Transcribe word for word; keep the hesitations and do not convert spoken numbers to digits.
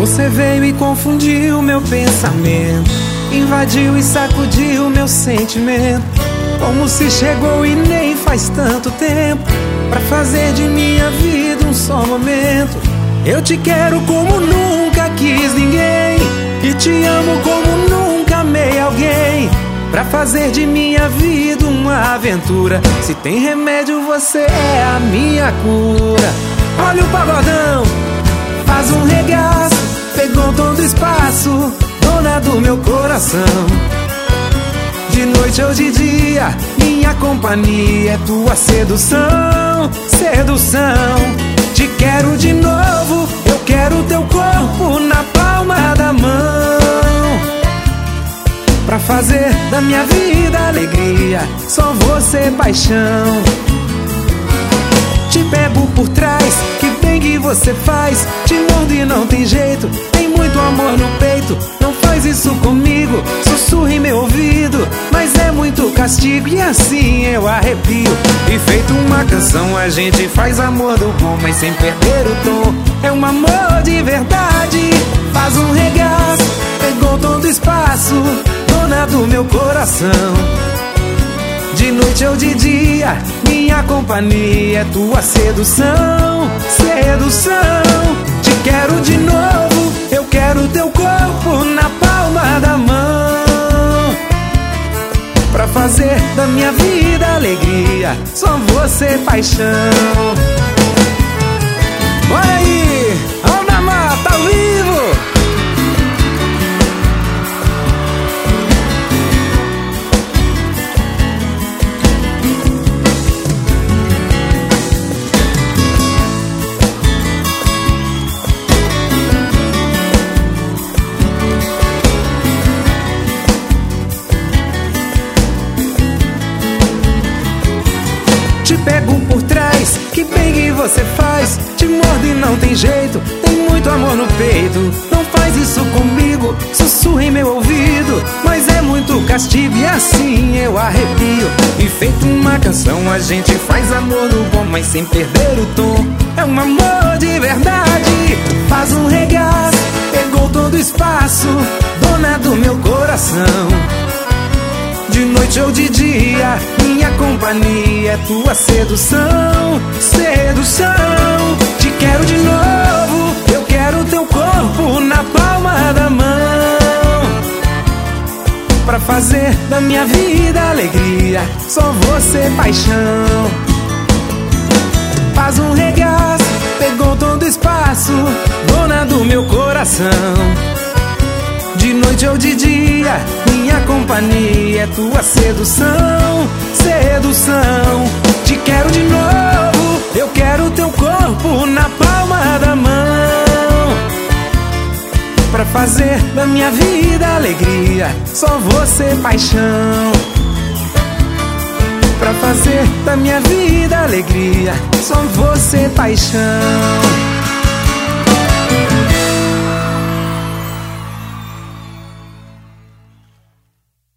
Você veio e confundiu meu pensamento, invadiu e sacudiu meu sentimento, como se chegou e nem faz tanto tempo, pra fazer de minha vida um só momento. Eu te quero como nunca quis ninguém, e te amo como nunca amei alguém, pra fazer de minha vida uma aventura. Se tem remédio, você é a minha cura. Olha o pagodão, faz um regaço, pegou todo espaço, dona do meu coração. De noite ou de dia, minha companhia é tua sedução, sedução. Te quero de novo, eu quero teu corpo na palma da mão, pra fazer da minha vida alegria, só você paixão. Te pego por trás, que bem que você faz, te mordo e não tem jeito, tem muito amor no peito. Não faz isso comigo, sussurra em meu ouvido, mas é muito castigo e assim eu arrepio. E feito uma canção a gente faz amor do bom, mas sem perder o tom, é um amor de verdade. Faz um regaço, pegou todo espaço, dona do meu coração. De noite ou de dia, minha companhia é tua sedução, sedução. Te quero de novo, eu quero teu corpo na palma da mão, pra fazer da minha vida alegria, só você paixão. Olha aí, Alda Mata ao vivo. Te pego por trás, que bem que você faz, te mordo e não tem jeito, tem muito amor no peito. Não faz isso comigo, sussurra em meu ouvido, mas é muito castigo e assim eu arrepio. E feito uma canção a gente faz amor do bom, mas sem perder o tom, é um amor de verdade. Faz um regaço, pegou todo espaço, dona do meu coração. De noite ou de dia, minha companhia é tua sedução, sedução. Te quero de novo, eu quero teu corpo na palma da mão, pra fazer da minha vida alegria, só você paixão. Faz um regaço, pegou todo espaço, dona do meu coração. De noite ou de dia, minha companhia é tua sedução, sedução. Te quero de novo, eu quero teu corpo na palma da mão, pra fazer da minha vida alegria, só você paixão. Pra fazer da minha vida alegria, só você paixão.